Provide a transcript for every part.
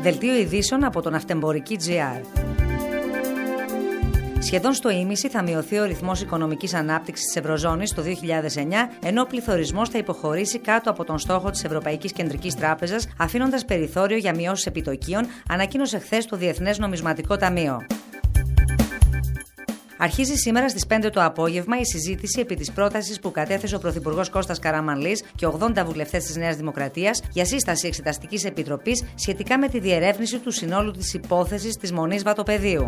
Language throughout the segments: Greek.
Δελτίο ειδήσεων από το Ναυτεμπορική.gr. Σχεδόν στο ίμιση θα μειωθεί ο ρυθμός οικονομικής ανάπτυξης της Ευρωζώνης το 2009, ενώ ο πληθωρισμός θα υποχωρήσει κάτω από τον στόχο της Ευρωπαϊκής Κεντρικής Τράπεζας, αφήνοντας περιθώριο για μειώσεις επιτοκίων, ανακοίνωσε χθες το Διεθνές Νομισματικό Ταμείο. Αρχίζει σήμερα στις 5 το απόγευμα η συζήτηση επί της πρότασης που κατέθεσε ο Πρωθυπουργός Κώστας Καραμανλής και 80 βουλευτές της Νέας Δημοκρατίας για σύσταση Εξεταστικής Επιτροπής σχετικά με τη διερεύνηση του συνόλου της υπόθεσης της Μονής Βατοπεδίου.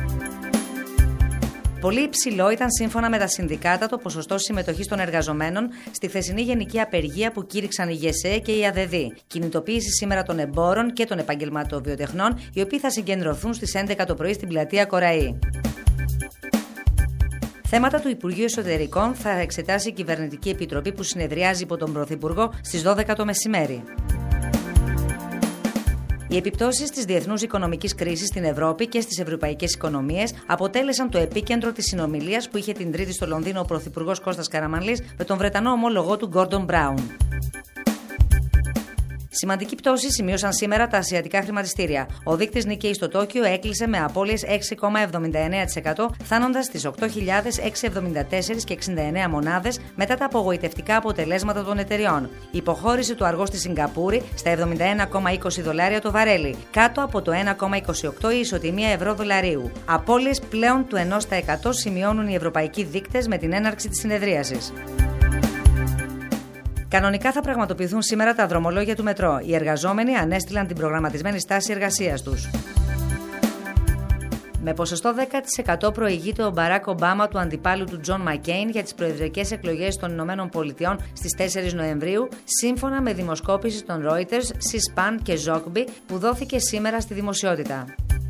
Πολύ υψηλό ήταν σύμφωνα με τα συνδικάτα το ποσοστό συμμετοχής των εργαζομένων στη χθεσινή γενική απεργία που κήρυξαν η ΓΕΣΕ και η ΑΔΔ. Κινητοποίηση σήμερα των εμπόρων και των επαγγελματοβιοτεχνών, οι οποίοι θα συγκεντρωθούν στις 11 το πρωί στην πλατεία Κοραή. Θέματα του Υπουργείου Εσωτερικών θα εξετάσει η Κυβερνητική Επιτροπή που συνεδριάζει υπό τον Πρωθυπουργό στις 12 το μεσημέρι. Οι επιπτώσεις της διεθνούς οικονομικής κρίσης στην Ευρώπη και στις ευρωπαϊκές οικονομίες αποτέλεσαν το επίκεντρο της συνομιλίας που είχε την Τρίτη στο Λονδίνο ο Πρωθυπουργός Κώστας Καραμανλής με τον Βρετανό ομόλογό του Γκόρντον Μπράουν. Σημαντική πτώση σημείωσαν σήμερα τα ασιατικά χρηματιστήρια. Ο δείκτης Nikkei στο Τόκιο έκλεισε με απώλειες 6,79%, φτάνοντας στις 8.674 και 69 μονάδες μετά τα απογοητευτικά αποτελέσματα των εταιριών. Υποχώρησε το αργό στη Σιγκαπούρη στα $71,20 το βαρέλι, κάτω από το 1,28 η ισοτιμία ευρώ-δολαρίου. Απώλειες πλέον του 1% σημειώνουν οι ευρωπαϊκοί δείκτες με την έναρξη της συνεδρίασης. Κανονικά θα πραγματοποιηθούν σήμερα τα δρομολόγια του μετρό. Οι εργαζόμενοι ανέστειλαν την προγραμματισμένη στάση εργασίας τους. Με ποσοστό 10% προηγείται ο Μπαράκ Ομπάμα του αντιπάλου του Τζον Μακκέιν για τις προεδρικές εκλογές των ΗΠΑ στις 4 Νοεμβρίου, σύμφωνα με δημοσκόπηση των Reuters, C-SPAN και Zogby που δόθηκε σήμερα στη δημοσιότητα.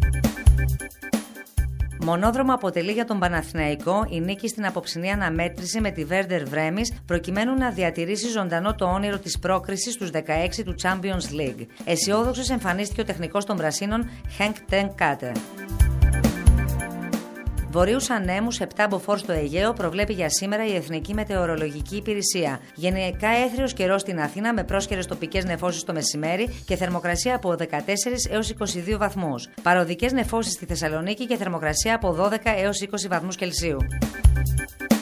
Μονόδρομο αποτελεί για τον Παναθηναϊκό η νίκη στην απόψινή αναμέτρηση με τη Werder Βρέμις προκειμένου να διατηρήσει ζωντανό το όνειρο της πρόκρισης στους 16 του Champions League. Αισιόδοξος εμφανίστηκε ο τεχνικός των Πρασίνων Henk ten Kate. Βορείους ανέμους 7 μποφόρ στο Αιγαίο προβλέπει για σήμερα η Εθνική Μετεωρολογική Υπηρεσία. Γενικά έθριος καιρός στην Αθήνα με πρόσχερες τοπικές νεφώσεις το μεσημέρι και θερμοκρασία από 14 έως 22 βαθμούς. Παροδικές νεφώσεις στη Θεσσαλονίκη και θερμοκρασία από 12 έως 20 βαθμούς Κελσίου.